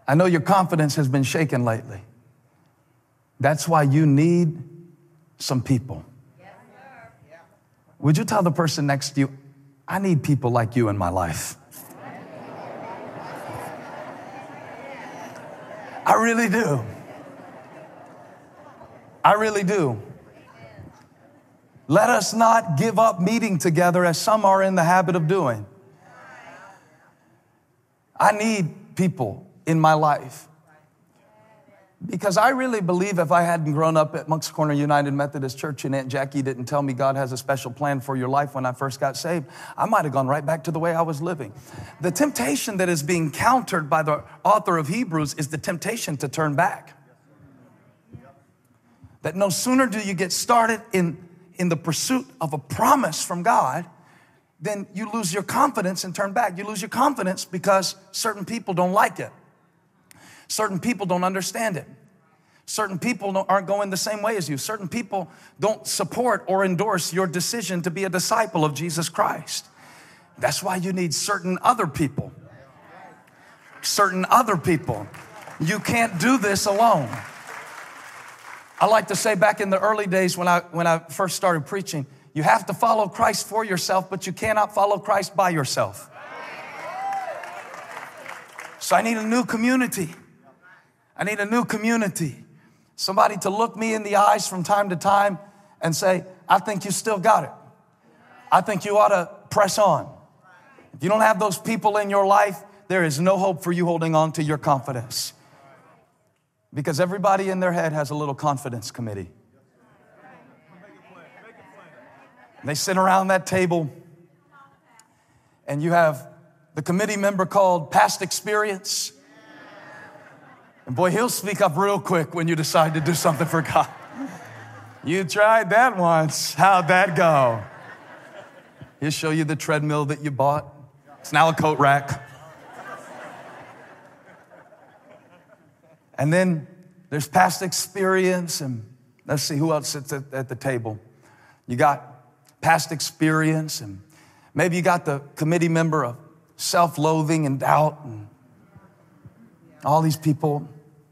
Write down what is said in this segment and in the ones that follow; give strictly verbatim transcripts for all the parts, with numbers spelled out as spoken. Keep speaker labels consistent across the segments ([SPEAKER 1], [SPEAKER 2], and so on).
[SPEAKER 1] I know your confidence has been shaken lately. That's why you need some people. Would you tell the person next to you, I need people like you in my life? I really do. I really do. Let us not give up meeting together as some are in the habit of doing. I need people in my life because I really believe if I hadn't grown up at Moncks Corner United Methodist Church and Aunt Jackie didn't tell me God has a special plan for your life when I first got saved, I might have gone right back to the way I was living. The temptation that is being countered by the author of Hebrews is the temptation to turn back. That no sooner do you get started in, in the pursuit of a promise from God, then you lose your confidence and turn back. You lose your confidence because certain people don't like it. Certain people don't understand it. Certain people don't, aren't going the same way as you. Certain people don't support or endorse your decision to be a disciple of Jesus Christ. That's why you need certain other people. Certain other people. You can't do this alone. I like to say back in the early days when I, when I first started preaching, you have to follow Christ for yourself, but you cannot follow Christ by yourself. So I need a new community. I need a new community. Somebody to look me in the eyes from time to time and say, I think you still got it. I think you ought to press on. If you don't have those people in your life, there is no hope for you holding on to your confidence. Because everybody in their head has a little confidence committee. They sit around that table and you have the committee member called past experience. And boy, he'll speak up real quick when you decide to do something for God. You tried that once. How'd that go? He'll show you the treadmill that you bought. It's now a coat rack. And then there's past experience, and let's see who else sits at, at the table. You got past experience, and maybe you got the committee member of self-loathing and doubt, and all these people.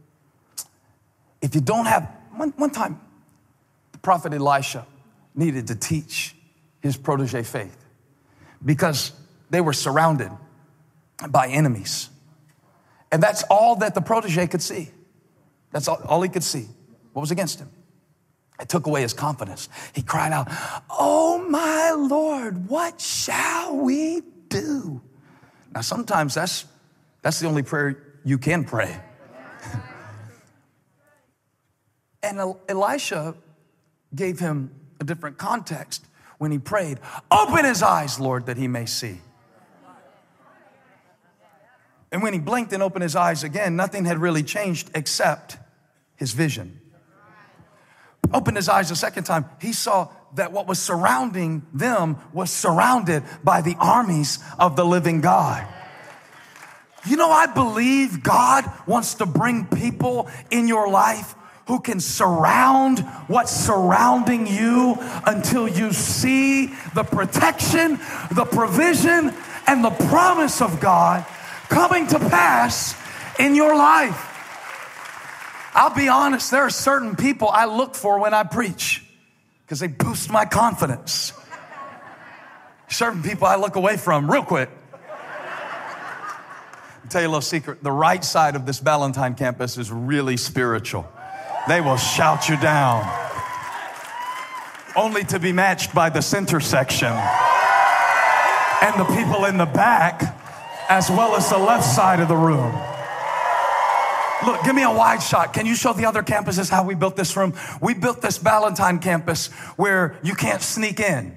[SPEAKER 1] If you don't have, one, one time, the prophet Elisha needed to teach his protege faith because they were surrounded by enemies. And that's all that the protege could see. That's all, all he could see. What was against him? It took away his confidence. He cried out, oh my Lord, what shall we do? Now sometimes that's, that's the only prayer you can pray. And Elisha gave him a different context when he prayed, open his eyes, Lord, that he may see. And when he blinked and opened his eyes again, nothing had really changed except his vision. Opened his eyes a second time, he saw that what was surrounding them was surrounded by the armies of the living God. You know, I believe God wants to bring people in your life who can surround what's surrounding you until you see the protection, the provision, and the promise of God coming to pass in your life. I'll be honest, there are certain people I look for when I preach because they boost my confidence. Certain people I look away from real quick. I'll tell you a little secret. The right side of this Ballantyne campus is really spiritual. They will shout you down, only to be matched by the center section and the people in the back, as well as the left side of the room. Look, give me a wide shot. Can you show the other campuses how we built this room? We built this Ballantyne campus where you can't sneak in.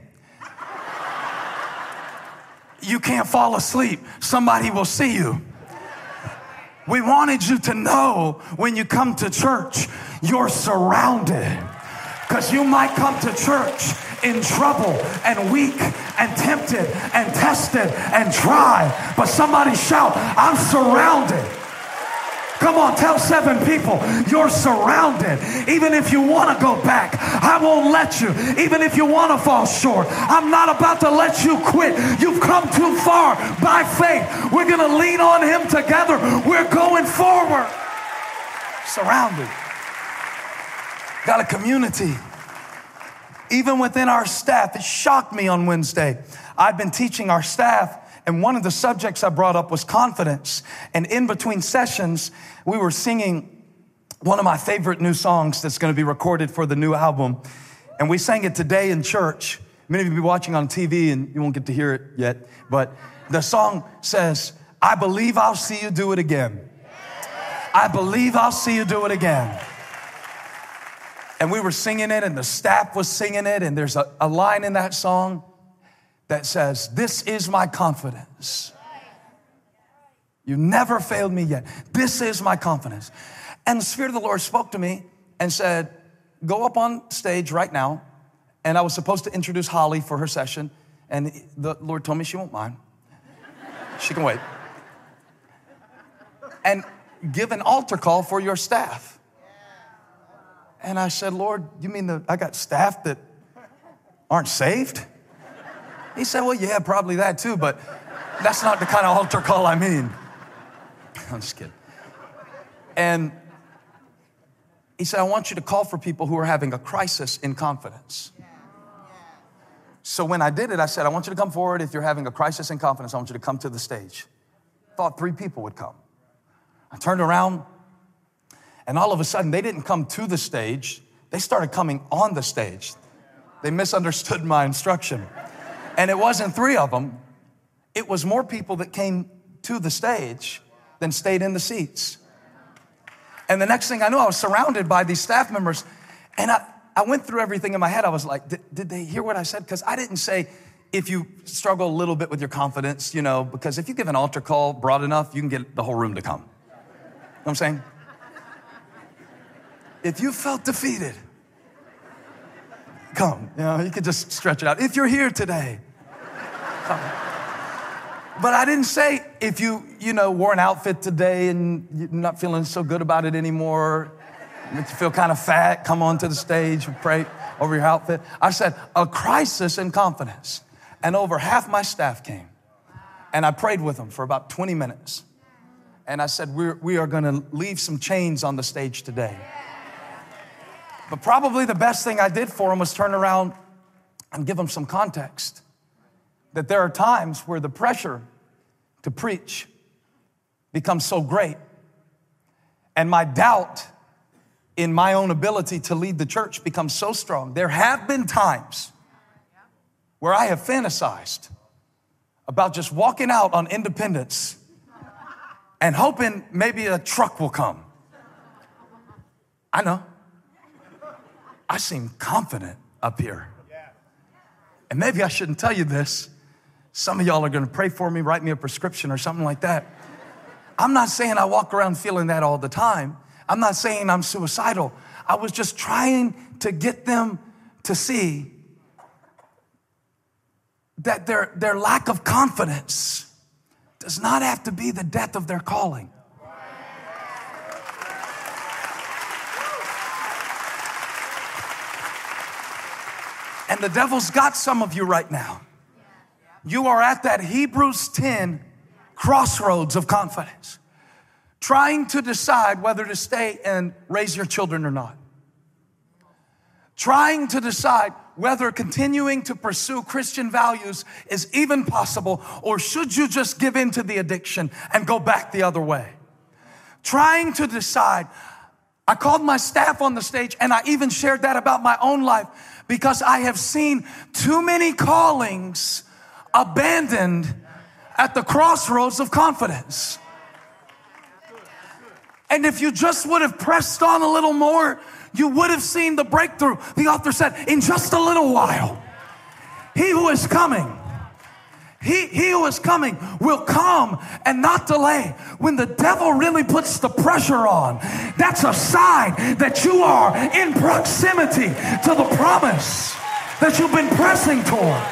[SPEAKER 1] You can't fall asleep. Somebody will see you. We wanted you to know when you come to church, you're surrounded. Because you might come to church in trouble and weak and tempted and tested and dry. But somebody shout, I'm surrounded. Come Come on, tell seven people, you're surrounded. Even if you want to go back, I won't let you. Even if you want to fall short, I'm not about to let you quit. You've come too far by faith. We're going to lean on him together. We're going forward. Surrounded. Got a community. Even within our staff, it shocked me on Wednesday. I've been teaching our staff, and one of the subjects I brought up was confidence. And in between sessions, we were singing one of my favorite new songs that's going to be recorded for the new album. And we sang it today in church. Many of you will be watching on T V and you won't get to hear it yet. But the song says, I believe I'll see you do it again. I believe I'll see you do it again. And we were singing it and the staff was singing it. And there's a, a line in that song that says, this is my confidence. You never failed me yet. This is my confidence. And the Spirit of the Lord spoke to me and said, go up on stage right now. And I was supposed to introduce Holly for her session. And the Lord told me she won't mind. She can wait. And give an altar call for your staff. And I said, Lord, you mean the, I got staff that aren't saved? He said, well, yeah, probably that too, but that's not the kind of altar call I mean. I'm just kidding. And he said, I want you to call for people who are having a crisis in confidence. So when I did it, I said, I want you to come forward. If you're having a crisis in confidence, I want you to come to the stage. Thought three people would come. I turned around, and all of a sudden, they didn't come to the stage. They started coming on the stage. They misunderstood my instruction. And it wasn't three of them. It was more people that came to the stage than stayed in the seats. And the next thing I knew, I was surrounded by these staff members. And I, I went through everything in my head. I was like, did, did they hear what I said? Because I didn't say, if you struggle a little bit with your confidence, you know, because if you give an altar call broad enough, you can get the whole room to come. You know what I'm saying? If you felt defeated, come. You know, you could just stretch it out. If you're here today, come. But I didn't say if you, you know, wore an outfit today and you're not feeling so good about it anymore, makes you feel kind of fat, come on to the stage and pray over your outfit. I said, a crisis in confidence. And over half my staff came. And I prayed with them for about twenty minutes. And I said, We're, we are going to leave some chains on the stage today. But probably the best thing I did for them was turn around and give them some context. That there are times where the pressure to preach becomes so great. And my doubt in my own ability to lead the church becomes so strong. There have been times where I have fantasized about just walking out on Independence and hoping maybe a truck will come. I know. I seem confident up here. And maybe I shouldn't tell you this. Some of y'all are going to pray for me, write me a prescription or something like that. I'm not saying I walk around feeling that all the time. I'm not saying I'm suicidal. I was just trying to get them to see that their, their lack of confidence does not have to be the death of their calling. And the devil's got some of you right now. You are at that Hebrews ten crossroads of confidence, trying to decide whether to stay and raise your children or not. Trying to decide whether continuing to pursue Christian values is even possible, or should you just give in to the addiction and go back the other way. Trying to decide. I called my staff on the stage and I even shared that about my own life, because I have seen too many callings abandoned at the crossroads of confidence. And if you just would have pressed on a little more, you would have seen the breakthrough. The author said, in just a little while, he who is coming, he, he who is coming will come and not delay. When the devil really puts the pressure on, that's a sign that you are in proximity to the promise that you've been pressing toward.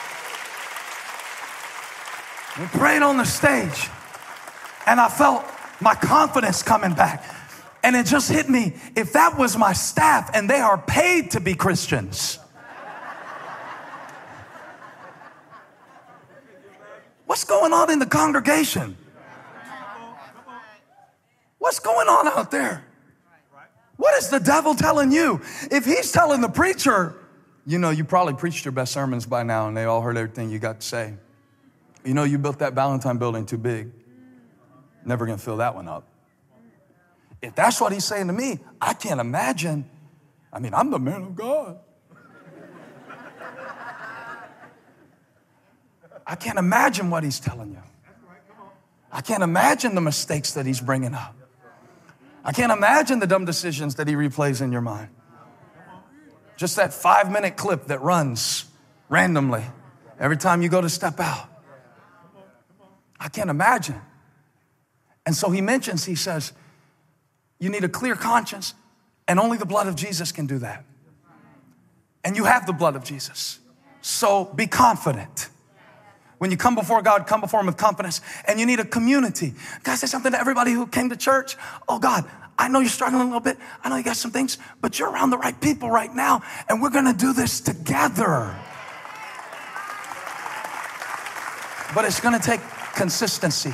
[SPEAKER 1] We prayed on the stage, and I felt My confidence coming back. And it just hit me. If that was my staff and they are paid to be Christians, what's going on in the congregation? What's going on out there? What is the devil telling you? If he's telling the preacher, you know, you probably preached your best sermons by now and they all heard everything you got to say. You know, you built that Valentine building too big. Never going to fill that one up. If that's what he's saying to me, I can't imagine. I mean, I'm the man of God. I can't imagine what he's telling you. I can't imagine the mistakes that he's bringing up. I can't imagine the dumb decisions that he replays in your mind. Just that five minute clip that runs randomly every time you go to step out. I can't imagine. And so he mentions, he says, you need a clear conscience, and only the blood of Jesus can do that. And you have the blood of Jesus. So be confident. When you come before God, come before him with confidence. And you need a community. Can I say something to everybody who came to church? Oh God, I know you're struggling a little bit. I know you got some things, but you're around the right people right now. And we're going to do this together. But it's going to take consistency.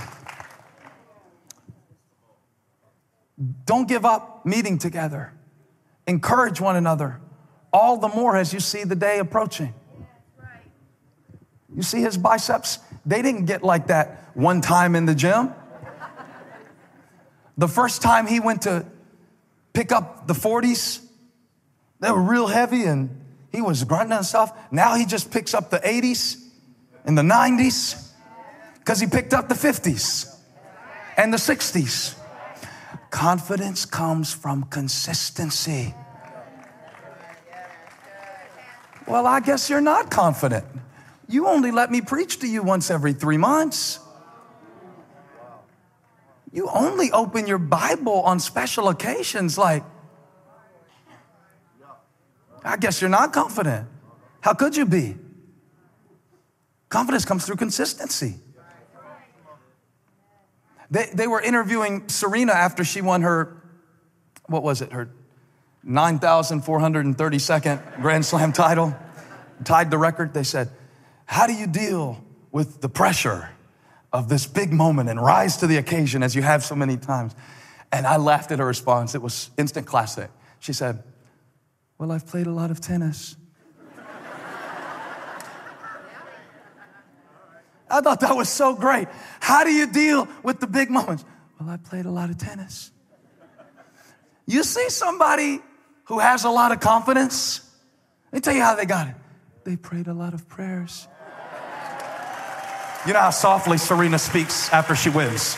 [SPEAKER 1] Don't give up meeting together. Encourage one another. All the more as you see the day approaching. You see his biceps? They didn't get like that one time in the gym. The first time he went to pick up the forties, they were real heavy and he was grunting and stuff. Now he just picks up the eighties and the nineties because he picked up the fifties and the sixties. Confidence comes from consistency. Well, I guess you're not confident. You only let me preach to you once every three months. You only open your Bible on special occasions. Like, I guess you're not confident. How could you be? Confidence comes through consistency. They, they were interviewing Serena after she won her, what was it, her nine thousand four hundred thirty-second Grand Slam title, tied the record. They said, how do you deal with the pressure of this big moment and rise to the occasion as you have so many times? And I laughed at her response. It was instant classic. She said, well, I've played a lot of tennis. I thought that was so great. How do you deal with the big moments? Well, I played a lot of tennis. You see somebody who has a lot of confidence? Let me tell you how they got it. They prayed a lot of prayers. You know how softly Serena speaks after she wins.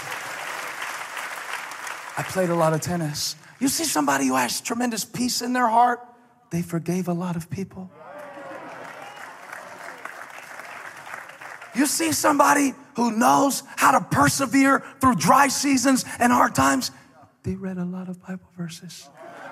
[SPEAKER 1] I played a lot of tennis. You see somebody who has tremendous peace in their heart? They forgave a lot of people. You see somebody who knows how to persevere through dry seasons and hard times? They read a lot of Bible verses.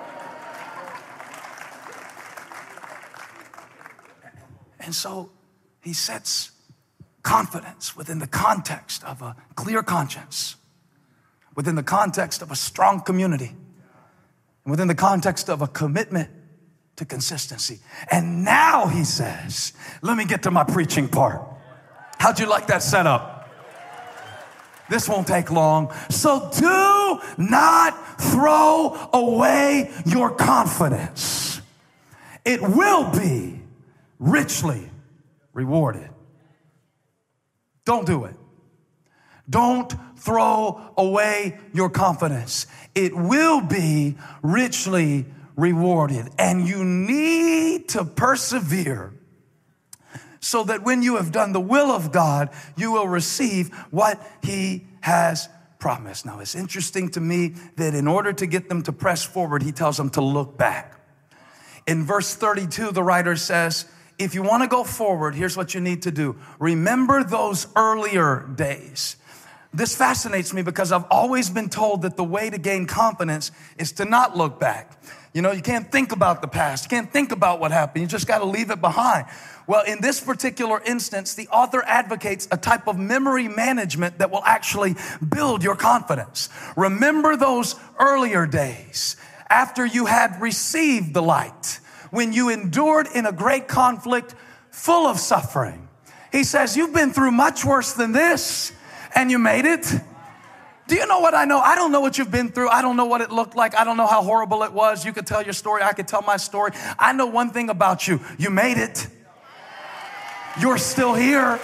[SPEAKER 1] And so he sets confidence within the context of a clear conscience, within the context of a strong community, and within the context of a commitment to consistency. And now he says, let me get to my preaching part. How'd you like that setup? This won't take long. So do not throw away your confidence. It will be richly rewarded. Don't do it. Don't throw away your confidence. It will be richly rewarded. And you need to persevere so that when you have done the will of God, you will receive what he has promised. Now, it's interesting to me that in order to get them to press forward, he tells them to look back. In verse thirty-two, the writer says, if you want to go forward, here's what you need to do. Remember those earlier days. This fascinates me because I've always been told that the way to gain confidence is to not look back. You know, you can't think about the past. You can't think about what happened. You just got to leave it behind. Well, in this particular instance, the author advocates a type of memory management that will actually build your confidence. Remember those earlier days after you had received the light, when you endured in a great conflict full of suffering. He says, you've been through much worse than this, and you made it. Do you know what I know? I don't know what you've been through. I don't know what it looked like. I don't know how horrible it was. You could tell your story. I could tell my story. I know one thing about you. You made it. You're still here.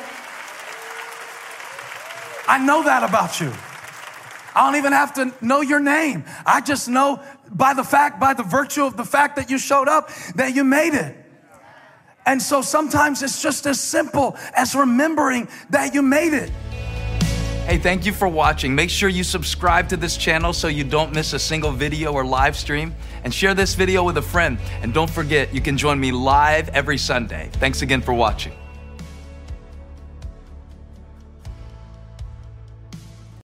[SPEAKER 1] I know that about you. I don't even have to know your name. I just know by the fact, by the virtue of the fact that you showed up, that you made it. And so sometimes it's just as simple as remembering that you made it. Hey, thank you for watching. Make sure you subscribe to this channel so you don't miss a single video or live stream, and share this video with a friend. And don't forget, you can join me live every Sunday. Thanks again for watching.